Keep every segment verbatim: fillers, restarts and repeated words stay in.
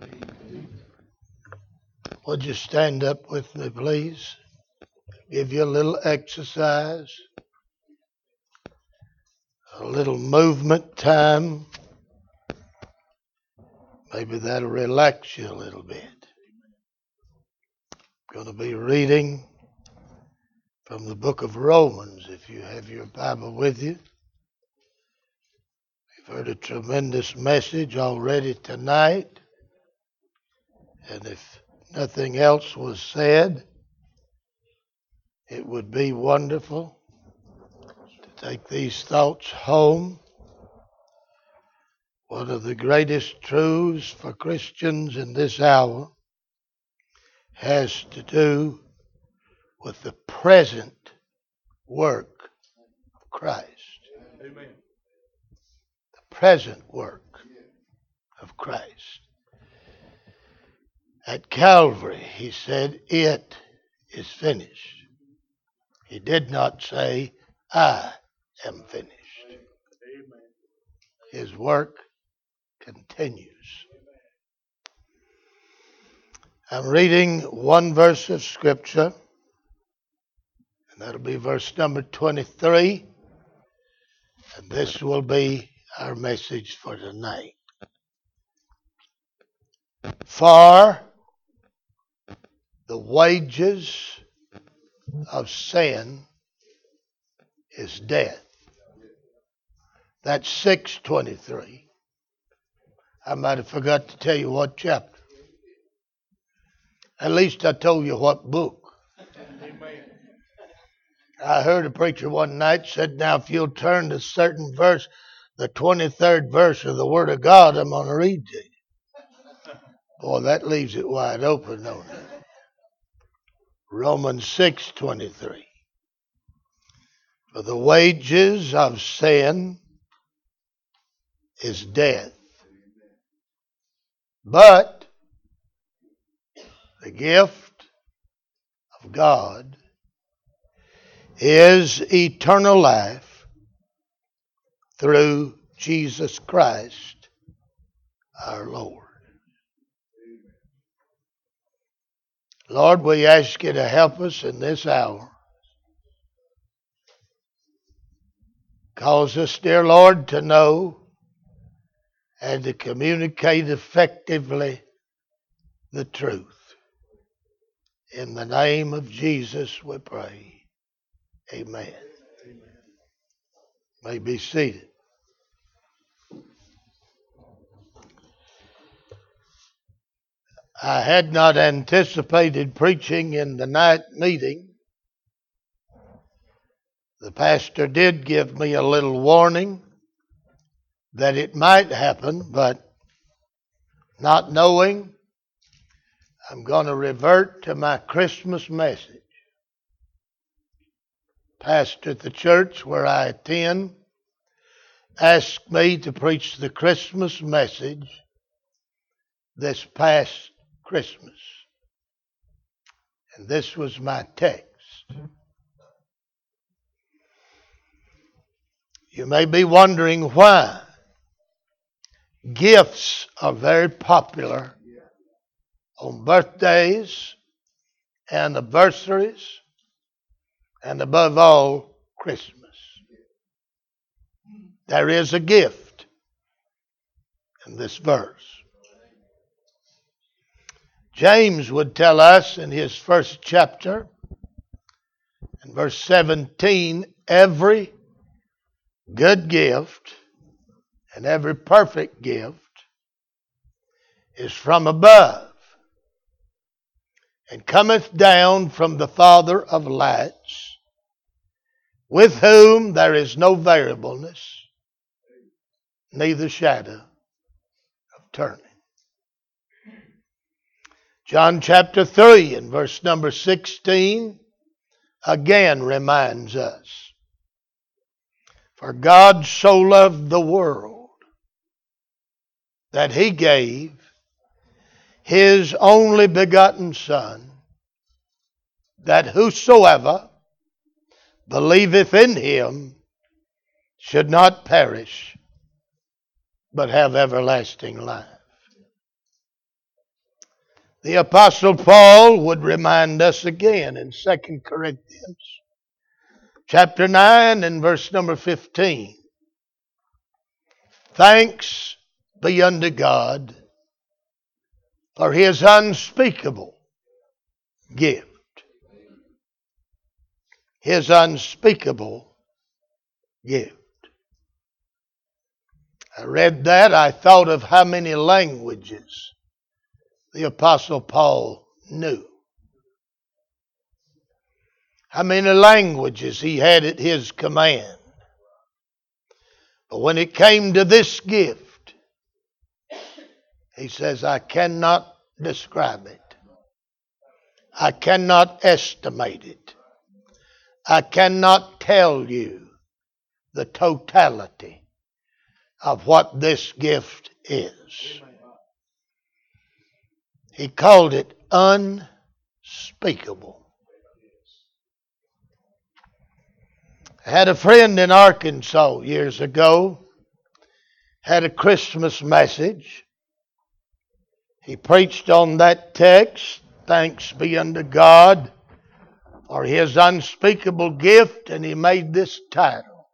Would you stand up with me, please? Give you a little exercise, a little movement time. Maybe that'll relax you a little bit. I'm going to be reading from the book of Romans, if you have your Bible with you. We've heard a tremendous message already tonight. And if nothing else was said, it would be wonderful to take these thoughts home. One of the greatest truths for Christians in this hour has to do with the present work of Christ. Amen. The present work of Christ. At Calvary, he said, "It is finished." He did not say, "I am finished." Amen. His work continues. I'm reading one verse of Scripture, and that'll be verse number twenty-three, and this will be our message for tonight. For the wages of sin is death. That's six twenty-three. I might have forgot to tell you what chapter. At least I told you what book. I heard a preacher one night said, "Now if you'll turn to a certain verse, the twenty-third verse of the Word of God, I'm going to read to you." Boy, that leaves it wide open, don't it? Romans six twenty-three. For the wages of sin is death. But the gift of God is eternal life through Jesus Christ our Lord. Lord, we ask you to help us in this hour. Cause us, dear Lord, to know and to communicate effectively the truth. In the name of Jesus we pray. Amen. Amen. May be seated. I had not anticipated preaching in the night meeting. The pastor did give me a little warning that it might happen, but not knowing, I'm going to revert to my Christmas message. Pastor at the church where I attend asked me to preach the Christmas message this past Christmas. And this was my text. You may be wondering why gifts are very popular on birthdays, anniversaries, and above all, Christmas. There is a gift in this verse. James would tell us in his first chapter, in verse seventeen, every good gift and every perfect gift is from above, and cometh down from the Father of lights, with whom there is no variableness, neither shadow of turning. John chapter three and verse number sixteen again reminds us, for God so loved the world that he gave his only begotten Son, that whosoever believeth in him should not perish, but have everlasting life. The Apostle Paul would remind us again in Second Corinthians chapter nine and verse number fifteen. Thanks be unto God for His unspeakable gift. His unspeakable gift. I read that, I thought of how many languages the Apostle Paul knew. How many languages he had at his command. But when it came to this gift, he says, I cannot describe it. I cannot estimate it. I cannot tell you the totality of what this gift is. He called it unspeakable. I had a friend in Arkansas years ago, had a Christmas message. He preached on that text, thanks be unto God for His unspeakable gift, and he made this title,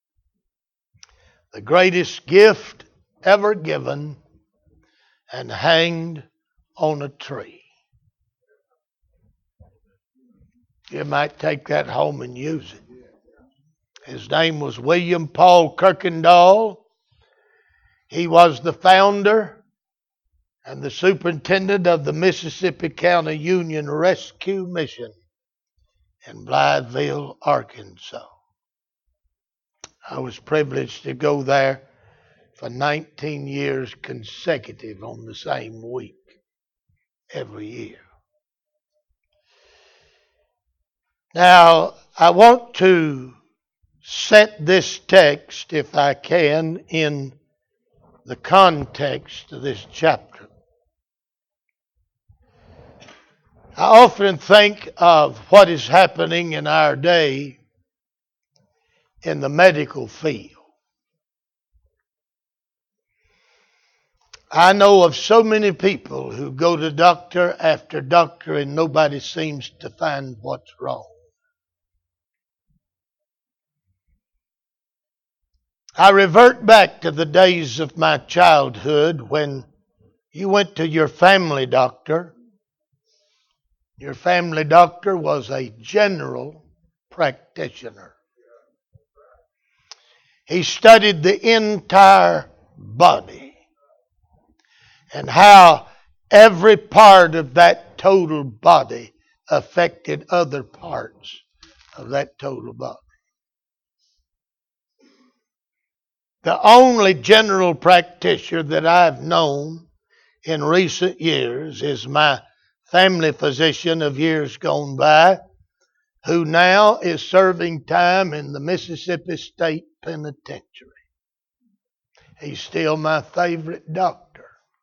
the greatest gift ever given and hanged on a tree. You might take that home and use it. His name was William Paul Kirkendall. He was the founder and the superintendent of the Mississippi County Union Rescue Mission in Blytheville, Arkansas. I was privileged to go there for nineteen years consecutive on the same week every year. Now, I want to set this text, if I can, in the context of this chapter. I often think of what is happening in our day in the medical field. I know of so many people who go to doctor after doctor and nobody seems to find what's wrong. I revert back to the days of my childhood when you went to your family doctor. Your family doctor was a general practitioner. He studied the entire body and how every part of that total body affected other parts of that total body. The only general practitioner that I've known in recent years is my family physician of years gone by, who now is serving time in the Mississippi State Penitentiary. He's still my favorite doctor,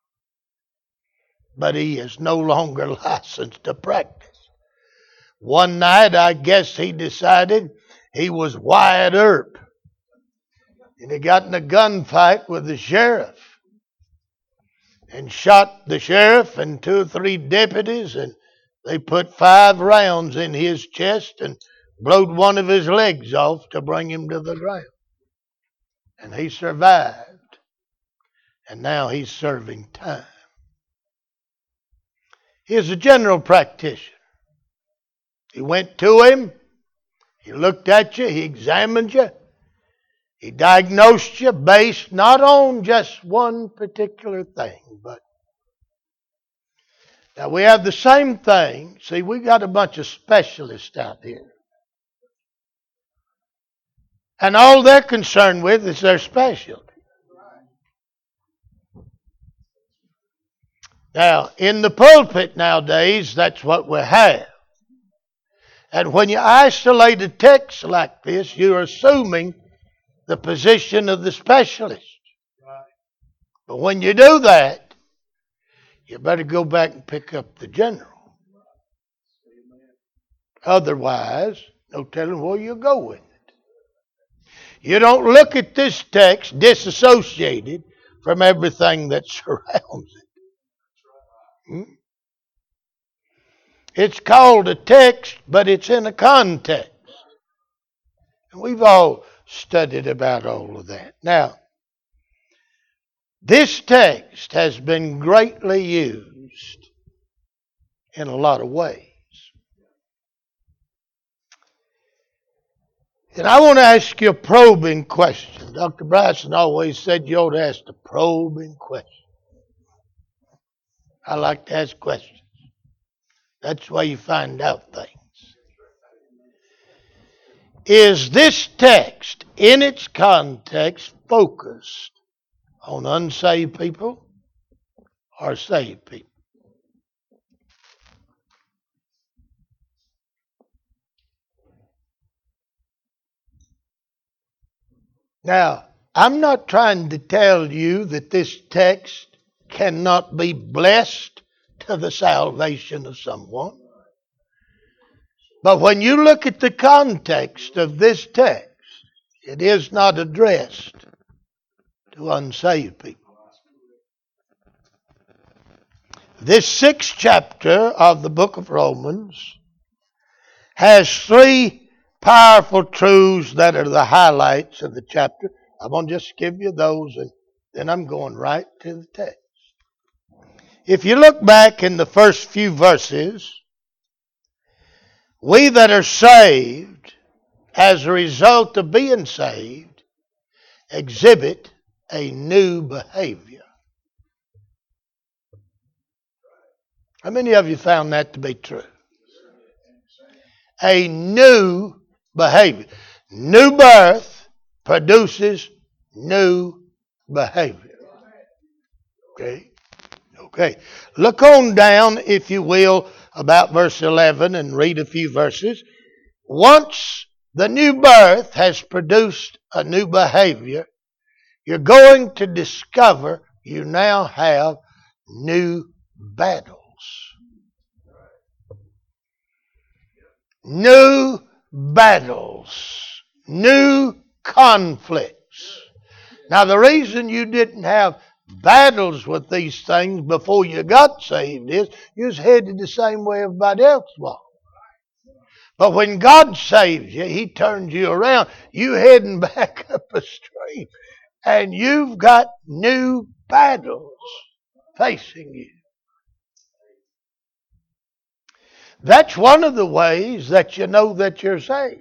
but he is no longer licensed to practice. One night, I guess he decided he was Wyatt Earp. And he got in a gunfight with the sheriff and shot the sheriff and two or three deputies, and they put five rounds in his chest and blowed one of his legs off to bring him to the ground. And he survived, and now he's serving time. He's a general practitioner. He went to him, he looked at you, he examined you. He diagnosed you based not on just one particular thing, but now we have the same thing. See, we got a bunch of specialists out here. And all they're concerned with is their specialty. Now, in the pulpit nowadays, that's what we have. And when you isolate a text like this, you're assuming the position of the specialist. Right. But when you do that, you better go back and pick up the general. Amen. Otherwise, no telling where you'll go with it. You don't look at this text disassociated from everything that surrounds it. Hmm? It's called a text, but it's in a context. And we've all studied about all of that. Now, this text has been greatly used in a lot of ways. And I want to ask you a probing question. Doctor Bryson always said you ought to ask a probing question. I like to ask questions. That's why you find out things. Is this text, in its context, focused on unsaved people or saved people? Now, I'm not trying to tell you that this text cannot be blessed to the salvation of someone. But when you look at the context of this text, it is not addressed to unsaved people. This sixth chapter of the book of Romans has three powerful truths that are the highlights of the chapter. I'm going to just give you those, and then I'm going right to the text. If you look back in the first few verses, we that are saved, as a result of being saved, exhibit a new behavior. How many of you found that to be true? A new behavior. New birth produces new behavior. Okay? Okay. Look on down, if you will, about verse eleven and read a few verses. Once the new birth has produced a new behavior, you're going to discover you now have new battles. New battles. New conflicts. Now, the reason you didn't have battles with these things before you got saved is you was headed the same way everybody else was. But when God saves you, He turns you around. You heading back up a stream. And you've got new battles facing you. That's one of the ways that you know that you're saved.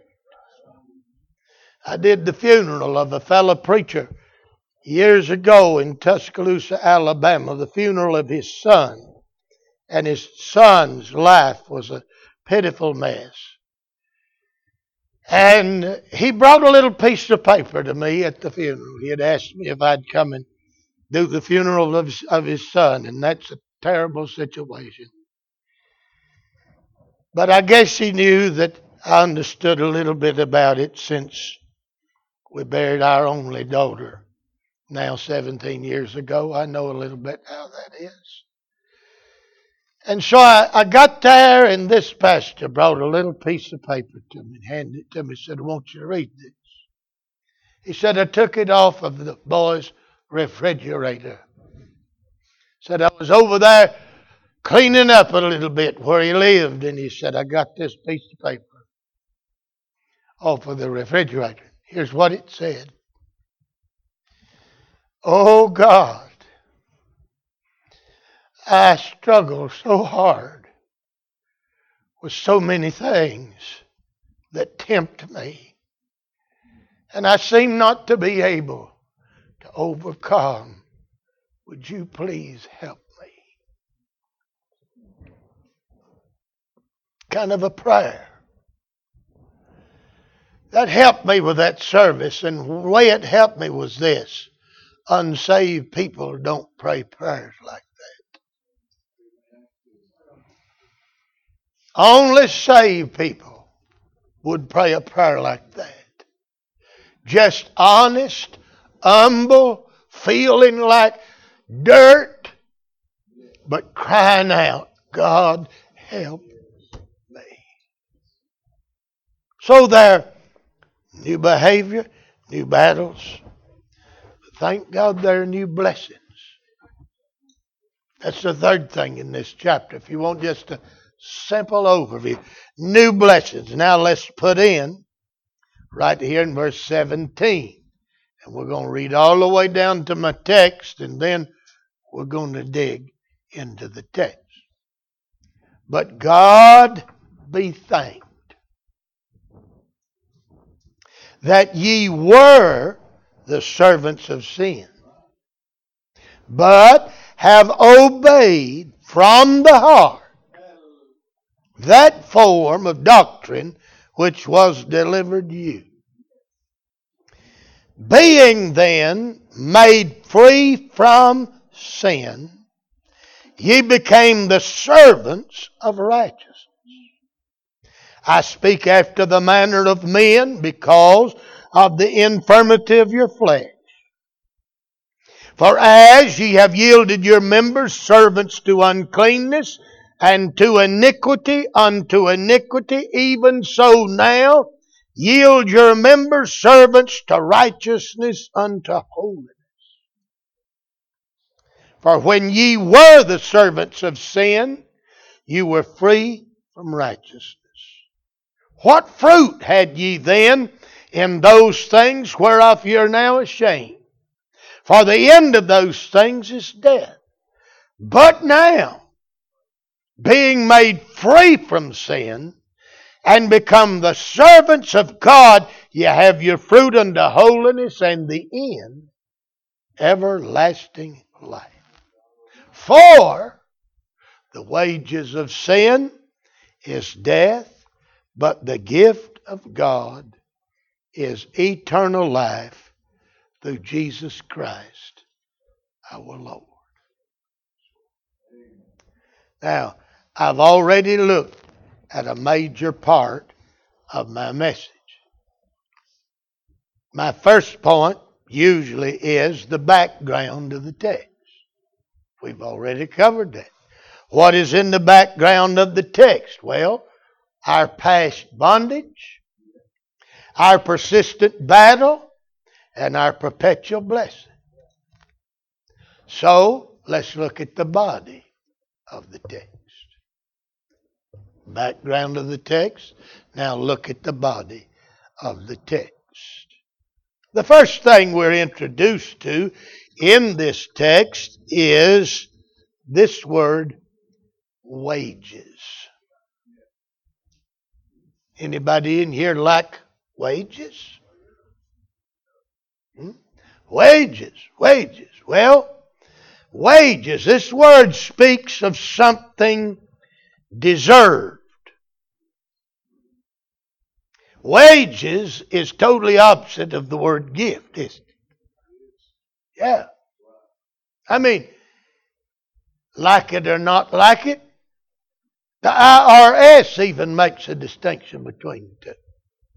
I did the funeral of a fellow preacher years ago in Tuscaloosa, Alabama, the funeral of his son. And his son's life was a pitiful mess. And he brought a little piece of paper to me at the funeral. He had asked me if I'd come and do the funeral of, of his son, and that's a terrible situation. But I guess he knew that I understood a little bit about it since we buried our only daughter now seventeen years ago. I know a little bit how that is. And so I, I got there, and this pastor brought a little piece of paper to me and handed it to me. He said, I want you to read this. He said, I took it off of the boy's refrigerator. Said, I was over there cleaning up a little bit where he lived, and he said, I got this piece of paper off of the refrigerator. Here's what it said. Oh God, I struggle so hard with so many things that tempt me, and I seem not to be able to overcome. Would you please help me? Kind of a prayer. That helped me with that service, and the way it helped me was this. Unsaved people don't pray prayers like that. Only saved people would pray a prayer like that. Just honest, humble, feeling like dirt, but crying out, God, help me. So there, new behavior, new battles. Thank God there are new blessings. That's the third thing in this chapter. If you want just to simple overview. New blessings. Now let's put in right here in verse seventeen. And we're going to read all the way down to my text, and then we're going to dig into the text. But God be thanked that ye were the servants of sin, but have obeyed from the heart that form of doctrine which was delivered you. Being then made free from sin, ye became the servants of righteousness. I speak after the manner of men because of the infirmity of your flesh. For as ye have yielded your members servants to uncleanness, and to iniquity unto iniquity, even so now yield your members servants to righteousness unto holiness. For when ye were the servants of sin, you were free from righteousness. What fruit had ye then in those things whereof ye are now ashamed? For the end of those things is death. But now, being made free from sin, and become the servants of God, ye have your fruit unto holiness, and the end, everlasting life. For the wages of sin is death, but the gift of God is eternal life through Jesus Christ our Lord. Now, I've already looked at a major part of my message. My first point usually is the background of the text. We've already covered that. What is in the background of the text? Well, our past bondage, our persistent battle, and our perpetual blessing. So, let's look at the body of the text. Background of the text. Now look at the body of the text. The first thing we're introduced to in this text is this word, wages. Anybody in here like wages? Hmm? Wages, wages. Well, wages, this word speaks of something deserved. Wages is totally opposite of the word gift, isn't it? Yeah. I mean, like it or not like it, the I R S even makes a distinction between the two.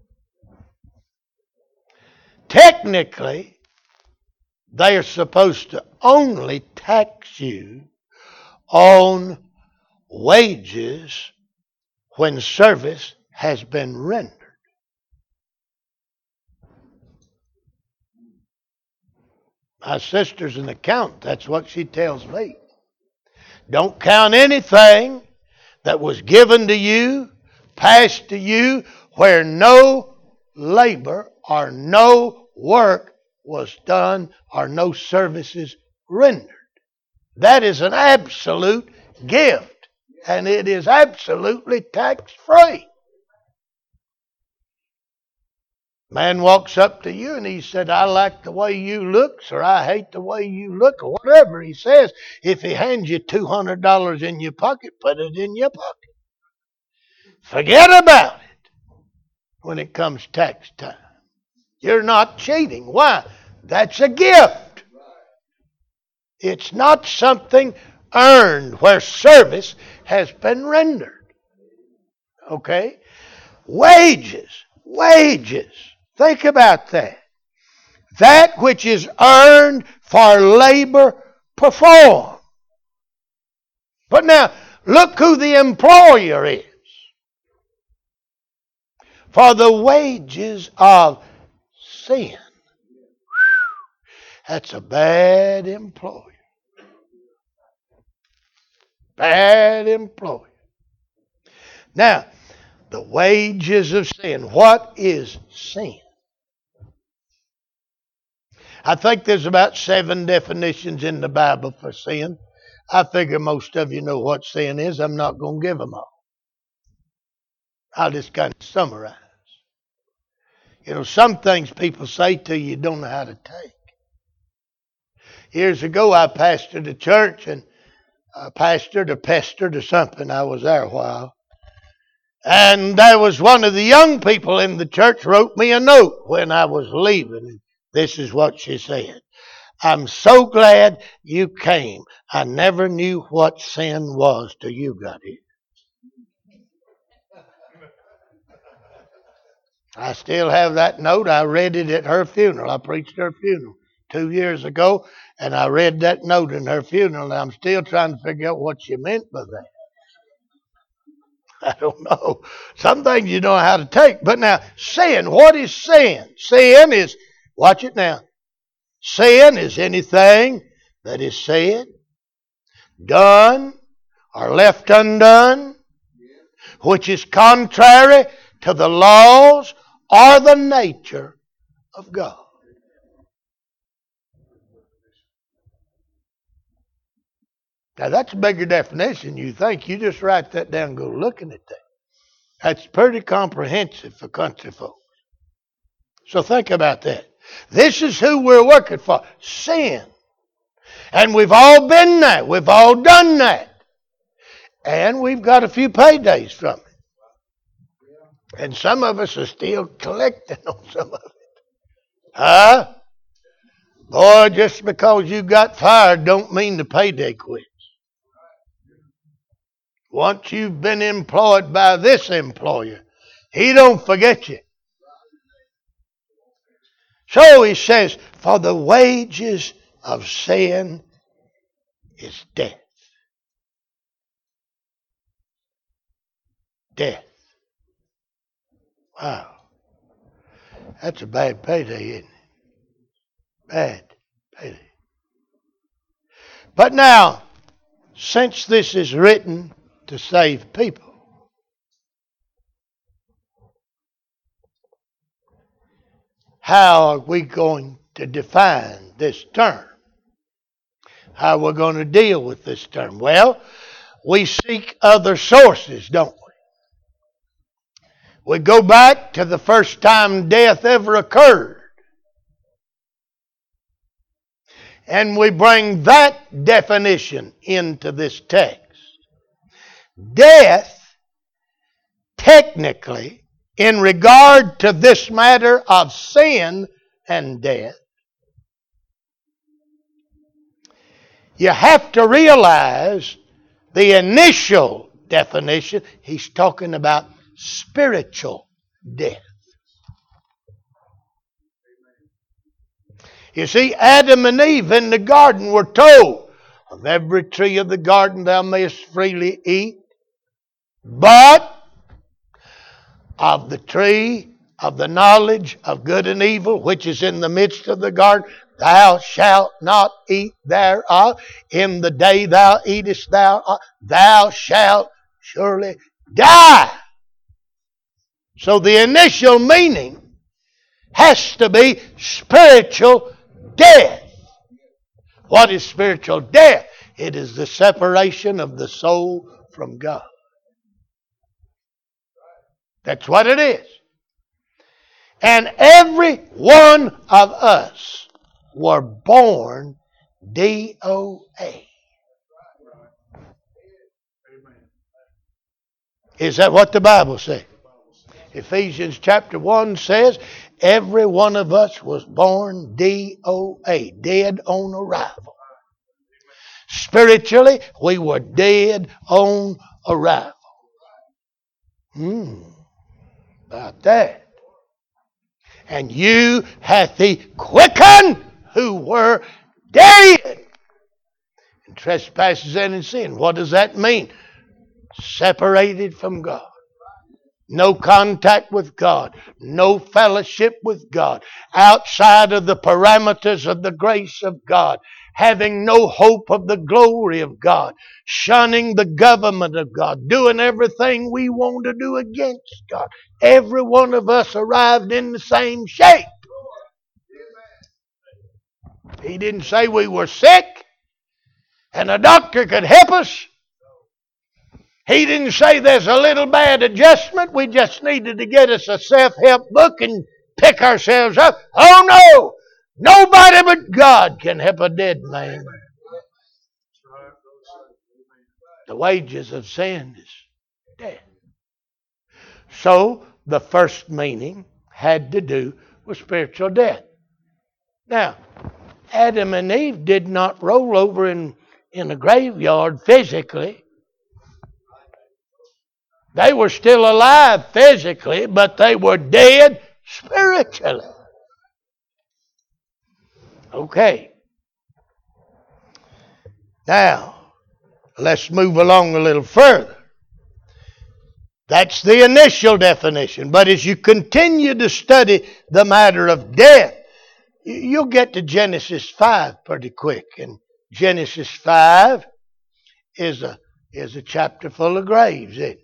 Technically, they are supposed to only tax you on wages when service has been rendered. My sister's an accountant. That's what she tells me. Don't count anything that was given to you, passed to you, where no labor or no work was done or no services rendered. That is an absolute gift, and it is absolutely tax-free. Man walks up to you and he said, I like the way you look, or I hate the way you look, or whatever he says. If he hands you two hundred dollars in your pocket, put it in your pocket. Forget about it when it comes tax time. You're not cheating. Why? That's a gift. It's not something earned where service has been rendered. Okay? Wages. Wages. Think about that. That which is earned for labor performed. But now, look who the employer is. For the wages of sin. That's a bad employer. Bad employer. Now, the wages of sin. What is sin? I think there's about seven definitions in the Bible for sin. I figure most of you know what sin is. I'm not going to give them all. I'll just kind of summarize. You know, some things people say to you, you don't know how to take. Years ago, I pastored a church, and I pastored or pestered or something. I was there a while. And there was one of the young people in the church wrote me a note when I was leaving. This is what she said. I'm so glad you came. I never knew what sin was till you got here. I still have that note. I read it at her funeral. I preached her funeral two years ago, and I read that note in her funeral, and I'm still trying to figure out what she meant by that. I don't know. Some things you don't know how to take. But now, sin, what is sin? Sin is, watch it now. Sin is anything that is said, done, or left undone, which is contrary to the laws or the nature of God. Now that's a bigger definition than you think. You just write that down and go looking at that. That's pretty comprehensive for country folks. So think about that. This is who we're working for. Sin. And we've all been there. We've all done that. And we've got a few paydays from it. And some of us are still collecting on some of it. Huh? Boy, just because you got fired don't mean the payday quits. Once you've been employed by this employer, he don't forget you. So he says, for the wages of sin is death. Death. Wow. That's a bad payday, isn't it? Bad payday. But now, since this is written to save people, how are we going to define this term? How are we going to deal with this term? Well, we seek other sources, don't we? We go back to the first time death ever occurred. And we bring that definition into this text. Death, technically, in regard to this matter of sin and death, you have to realize the initial definition, he's talking about spiritual death. You see, Adam and Eve in the garden were told, of every tree of the garden thou mayest freely eat, but of the tree of the knowledge of good and evil, which is in the midst of the garden, thou shalt not eat thereof. In the day thou eatest thereof, thou shalt surely die. So the initial meaning has to be spiritual death. What is spiritual death? It is the separation of the soul from God. That's what it is. And every one of us were born D O A. Is that what the Bible says? Ephesians chapter one says, every one of us was born D O A, dead on arrival. Spiritually, we were dead on arrival. Hmm, about that. And you hath he quickened who were dead in trespasses and in sin. What does that mean? Separated from God. No contact with God. No fellowship with God. Outside of the parameters of the grace of God. having no hope of the glory of God, shunning the government of God, doing everything we want to do against God. Every one of us arrived in the same shape. He didn't say we were sick and a doctor could help us. He didn't say there's a little bad adjustment. We just needed to get us a self-help book and pick ourselves up. Oh no! Nobody but God can help a dead man. The wages of sin is death. So the first meaning had to do with spiritual death. Now, Adam and Eve did not roll over in, in a graveyard physically. They were still alive physically, but they were dead spiritually. Okay. Now, let's move along a little further. That's the initial definition. But as you continue to study the matter of death, you'll get to Genesis five pretty quick. And Genesis five is a, is a chapter full of graves, isn't it?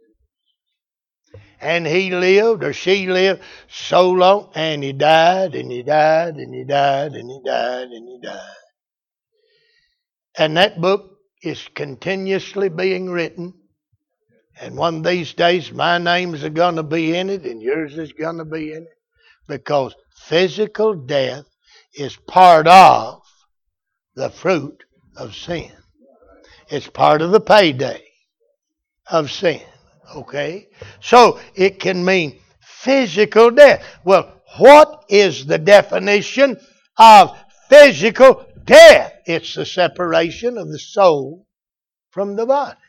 And he lived, or she lived, so long, and he died, and he died, and he died, and he died, and he died. And that book is continuously being written. And one of these days, my names are going to be in it, and yours is going to be in it. Because physical death is part of the fruit of sin. It's part of the payday of sin. Okay? So it can mean physical death. Well, what is the definition of physical death? It's the separation of the soul from the body.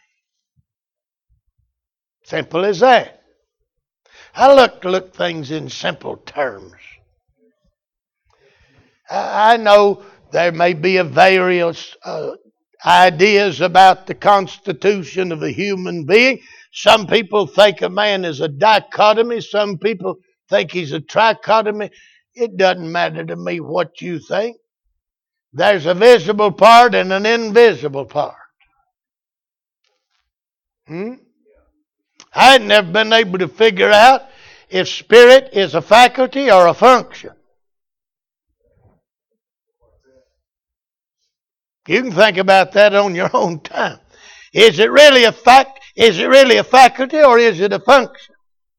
Simple as that. I look to look things in simple terms. I know there may be a various uh, ideas about the constitution of a human being. Some people think a man is a dichotomy. Some people think he's a trichotomy. It doesn't matter to me what you think. There's a visible part and an invisible part. Hmm? I had never been able to figure out if spirit is a faculty or a function. You can think about that on your own time. Is it really a fact? Is it really a faculty or is it a function?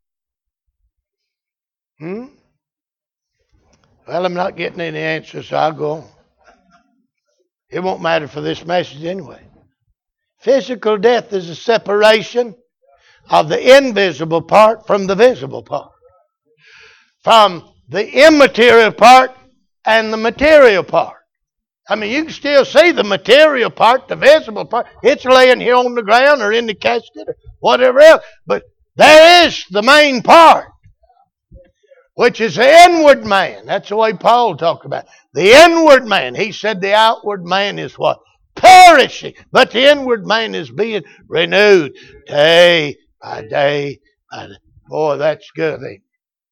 Hmm? Well, I'm not getting any answers, so I'll go on. It won't matter for this message anyway. Physical death is a separation of the invisible part from the visible part. From the immaterial part and the material part. I mean, you can still see the material part, the visible part. It's laying here on the ground or in the casket or whatever else. But there is the main part, which is the inward man. That's the way Paul talked about it. The inward man. He said the outward man is what? Perishing. But the inward man is being renewed day by day by day. Boy, that's good. Ain't it?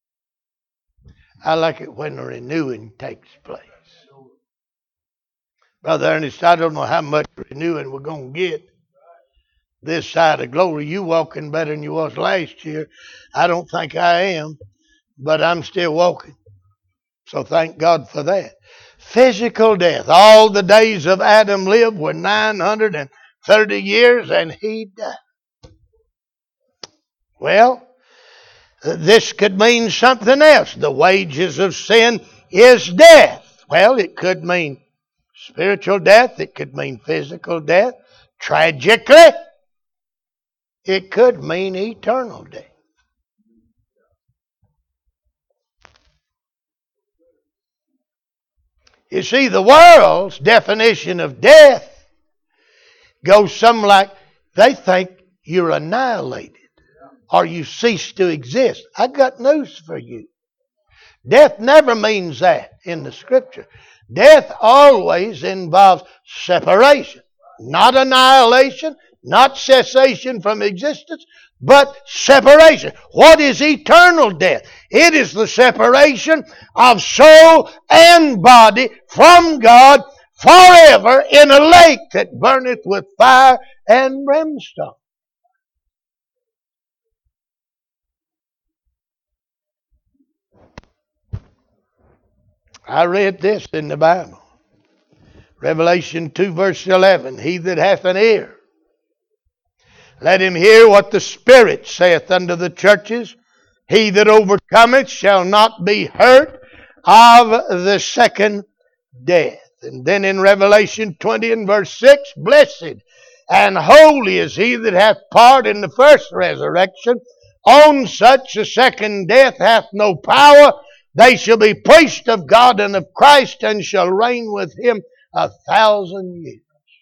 I like it when the renewing takes place. Brother Ernest, I don't know how much renewing we're going to get this side of glory. You walking better than you was last year. I don't think I am, but I'm still walking. So thank God for that. Physical death. All the days of Adam lived were nine hundred thirty years, and he died. Well, this could mean something else. The wages of sin is death. Well, it could mean spiritual death. It could mean physical death. Tragically, it could mean eternal death. You see, the world's definition of death goes something like they think you're annihilated or you cease to exist. I got news for you. Death never means that in the Scripture. Death always involves separation, not annihilation, not cessation from existence, but separation. What is eternal death? It is the separation of soul and body from God forever in a lake that burneth with fire and brimstone. I read this in the Bible. Revelation two verse eleven. He that hath an ear, let him hear what the Spirit saith unto the churches. He that overcometh shall not be hurt of the second death. And then in Revelation twenty and verse six, blessed and holy is he that hath part in the first resurrection. On such a second death hath no power. They shall be priests of God and of Christ, and shall reign with him a thousand years.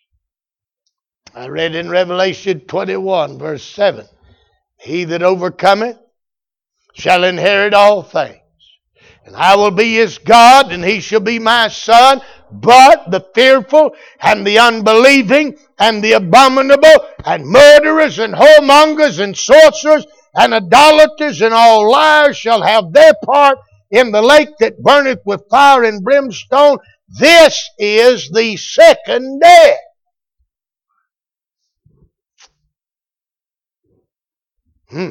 I read in Revelation twenty-one verse seven, he that overcometh shall inherit all things. And I will be his God, and he shall be my son. But the fearful and the unbelieving and the abominable and murderers and whoremongers and sorcerers and idolaters and all liars shall have their part in the lake that burneth with fire and brimstone. This is the second death. Hmm.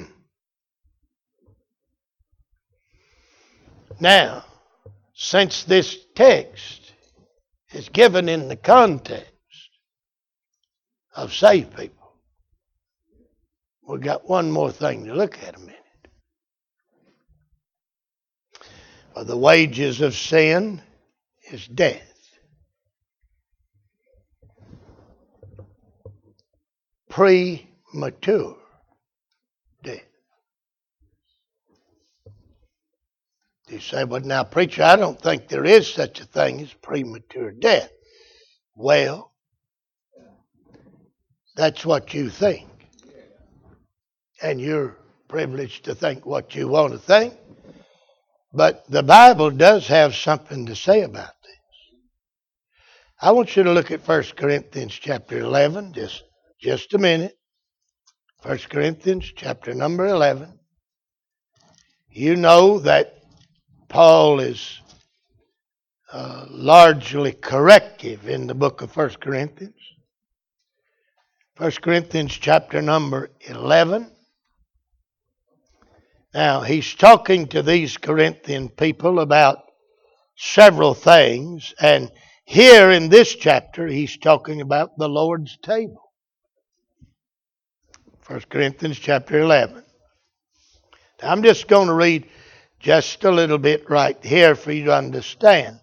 Now, since this text is given in the context of saved people, we've got one more thing to look at a minute. For the wages of sin is death. Premature death. You say, well, now, preacher, I don't think there is such a thing as premature death. Well, that's what you think. And you're privileged to think what you want to think. But the Bible does have something to say about this. I want you to look at First Corinthians chapter eleven, just, just a minute. First Corinthians chapter number eleven. You know that Paul is uh, largely corrective in the book of First Corinthians. First Corinthians chapter number eleven. Now, he's talking to these Corinthian people about several things, and here in this chapter, he's talking about the Lord's table. First Corinthians chapter eleven. Now, I'm just going to read just a little bit right here for you to understand.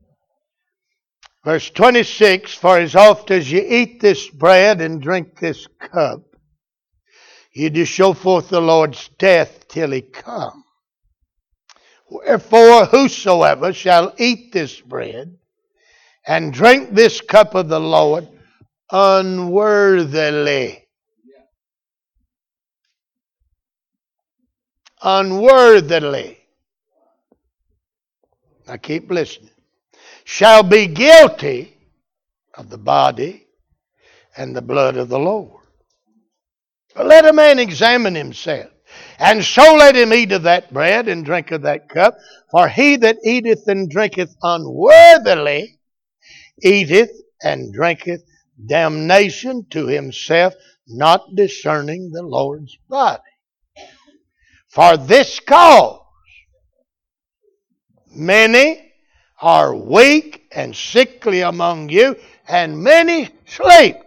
Verse twenty-six, for as oft as you eat this bread and drink this cup, you do show forth the Lord's death till he come. Wherefore, whosoever shall eat this bread and drink this cup of the Lord unworthily, unworthily, now keep listening, shall be guilty of the body and the blood of the Lord. But let a man examine himself, and so let him eat of that bread and drink of that cup. For he that eateth and drinketh unworthily eateth and drinketh damnation to himself, not discerning the Lord's body. For this cause many are weak and sickly among you, and many sleep.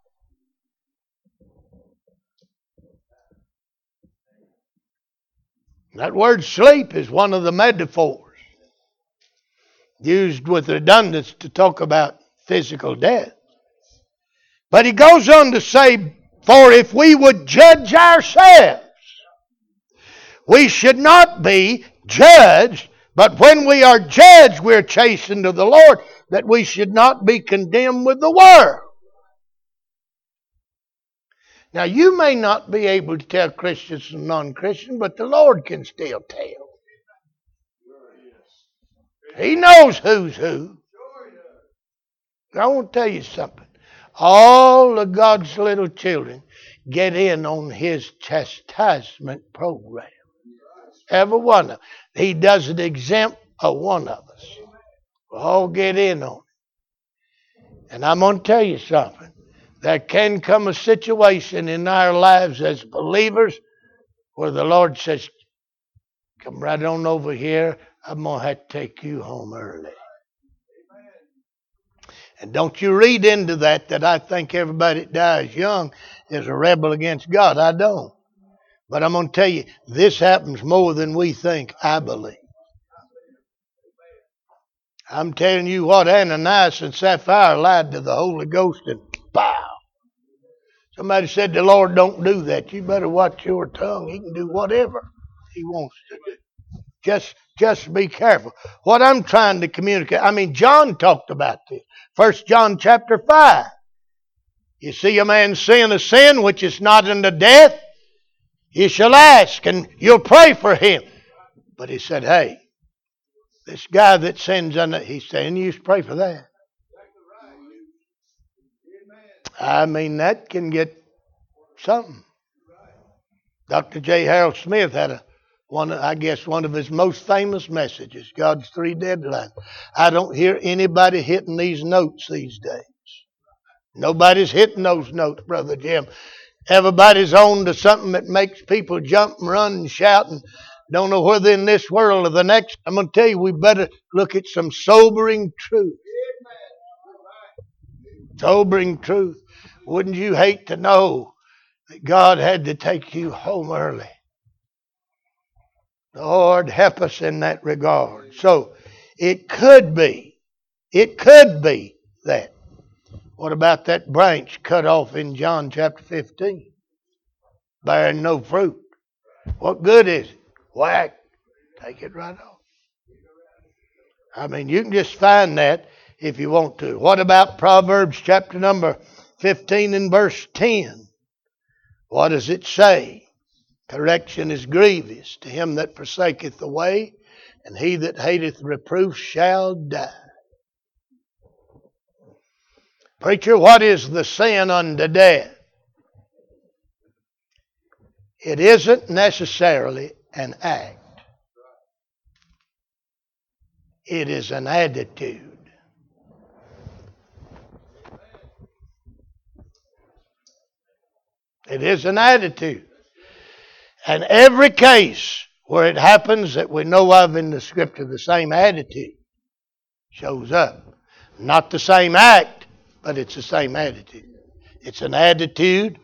That word sleep is one of the metaphors used with redundance to talk about physical death. But he goes on to say, for if we would judge ourselves, we should not be judged, but when we are judged, we're chastened of the Lord, that we should not be condemned with the world. Now, you may not be able to tell Christians from non-Christians, but the Lord can still tell. He knows who's who. I want to tell you something. All of God's little children get in on his chastisement program. Every one of them. He doesn't exempt a one of us. We all get in on it. And I'm going to tell you something. There can come a situation in our lives as believers where the Lord says, come right on over here. I'm going to have to take you home early. And don't you read into that that I think everybody that dies young is a rebel against God. I don't. But I'm going to tell you, this happens more than we think, I believe. I'm telling you what, Ananias and Sapphira lied to the Holy Ghost and pow. Somebody said the Lord don't do that. You better watch your tongue. He can do whatever he wants to do. Just, just be careful. What I'm trying to communicate, I mean, John talked about this. First John chapter five. You see a man sin a sin which is not unto death, you shall ask and you'll pray for him. But he said, hey, this guy that sins unto, he's saying you should pray for that. I mean, that can get something. Doctor J. Harold Smith had a one, I guess, one of his most famous messages, God's Three Deadlines. I don't hear anybody hitting these notes these days. Nobody's hitting those notes, Brother Jim. Everybody's on to something that makes people jump and run and shout and don't know whether in this world or the next. I'm going to tell you, we better look at some sobering truth. Sobering truth. Wouldn't you hate to know that God had to take you home early? Lord, help us in that regard. So, it could be, it could be that. What about that branch cut off in John chapter fifteen? Bearing no fruit. What good is it? Whack. Take it right off. I mean, you can just find that if you want to. What about Proverbs chapter number fifteen and verse ten? What does it say? Correction is grievous to him that forsaketh the way, and he that hateth reproof shall die. Preacher, what is the sin unto death? It isn't necessarily an act. It is an attitude. It is an attitude. And every case where it happens that we know of in the Scripture, the same attitude shows up. Not the same act, but it's the same attitude. It's an attitude.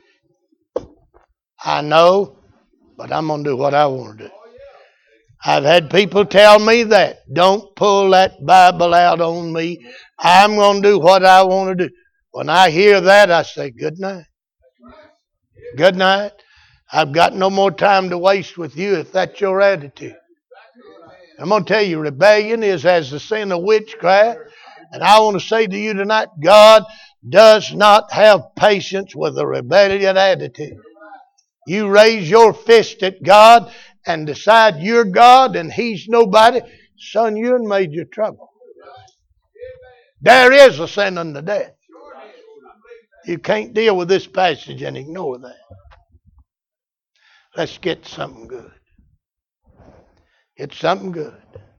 I know, but I'm going to do what I want to do. I've had people tell me that. Don't pull that Bible out on me. I'm going to do what I want to do. When I hear that, I say, good night. Good night. I've got no more time to waste with you if that's your attitude. I'm going to tell you, rebellion is as the sin of witchcraft. And I want to say to you tonight, God does not have patience with a rebellion attitude. You raise your fist at God and decide you're God and He's nobody, son, you're in major trouble. There is a sin unto death. You can't deal with this passage and ignore that. Let's get something good. Get something good.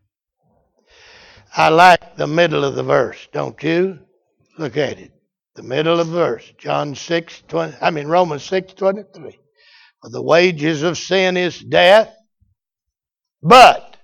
I like the middle of the verse, don't you? Look at it. The middle of the verse. John six twenty. I mean Romans six twenty three. For the wages of sin is death, but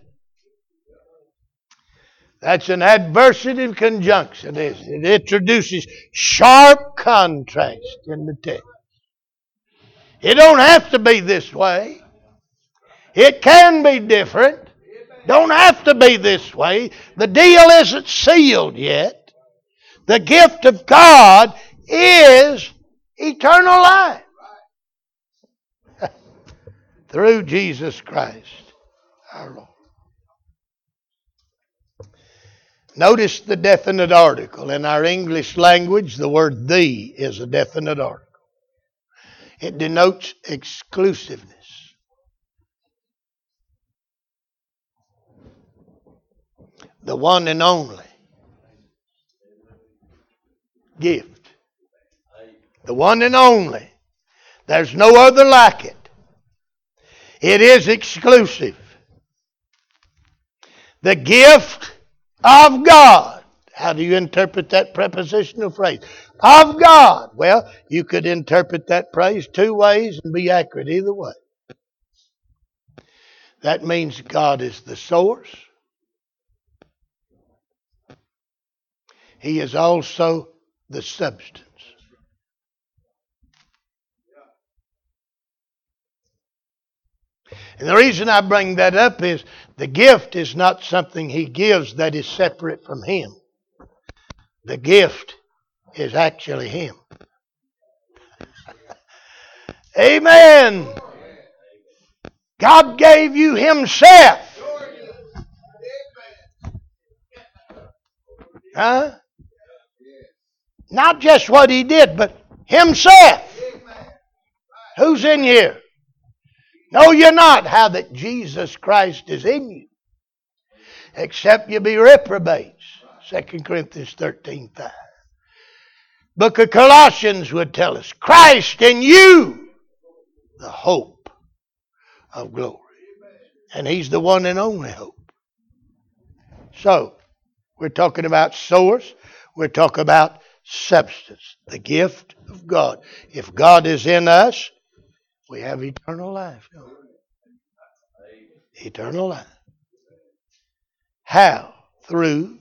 that's an adversative conjunction, isn't it? It introduces sharp contrast in the text. It don't have to be this way. It can be different. Don't have to be this way. The deal isn't sealed yet. The gift of God is eternal life through Jesus Christ our Lord. Notice the definite article. In our English language, the word "the" is a definite article. It denotes exclusiveness. The one and only gift. The one and only. There's no other like it. It is exclusive. The gift of God How do you interpret that prepositional phrase? Of God. Well, you could interpret that phrase two ways and be accurate either way. That means God is the source. He is also the substance. And the reason I bring that up is the gift is not something He gives that is separate from Him. The gift is actually Him. Amen. God gave you Himself. Huh? Not just what He did, but Himself. Who's in here? No, you're not. How that Jesus Christ is in you. Except you be reprobates. Second Corinthians thirteen five. Book of Colossians would tell us, Christ in you, the hope of glory. And He's the one and only hope. So, we're talking about source. We're talking about substance. The gift of God. If God is in us, we have eternal life. Eternal life. How? Through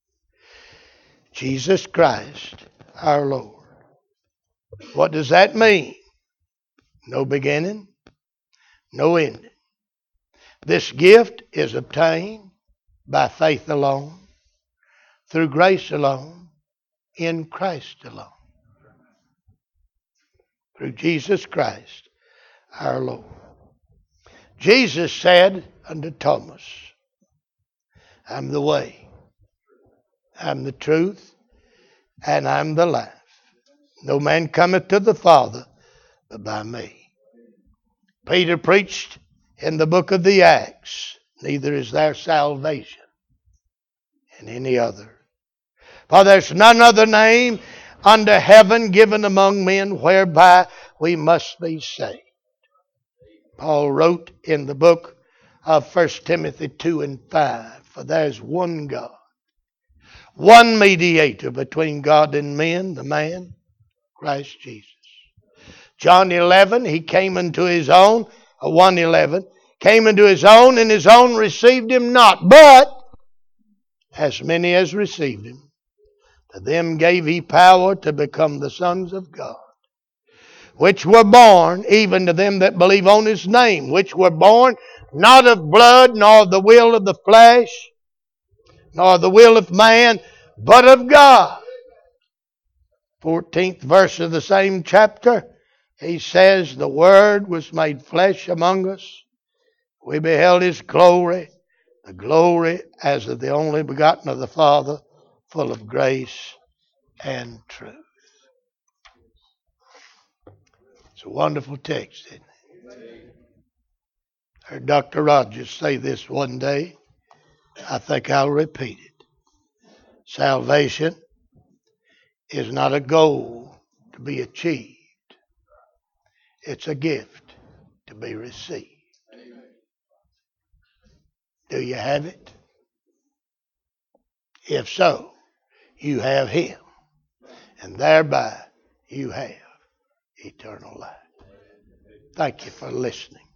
Jesus Christ, our Lord. What does that mean? No beginning, no ending. This gift is obtained by faith alone, through grace alone, in Christ alone. Through Jesus Christ, our Lord. Jesus said unto Thomas, I'm the way, I'm the truth, and I'm the life. No man cometh to the Father but by me. Peter preached in the book of the Acts, neither is there salvation in any other. For there's none other name under heaven given among men whereby we must be saved. Paul wrote in the book of First Timothy two and five, for there's one God, one mediator between God and men, the man, Christ Jesus. John eleven, He came unto His own, one eleven, came into His own, and His own received Him not. But as many as received Him, to them gave He power to become the sons of God, which were born, even to them that believe on His name, which were born not of blood, nor the will of the flesh, nor the will of man, but of God. fourteenth verse of the same chapter, He says, the Word was made flesh among us. We beheld His glory, the glory as of the only begotten of the Father, full of grace and truth. It's a wonderful text, isn't it? I heard Doctor Rogers say this one day. I think I'll repeat it. Salvation is not a goal to be achieved. It's a gift to be received. Do you have it? If so, you have Him. And thereby you have eternal life. Thank you for listening.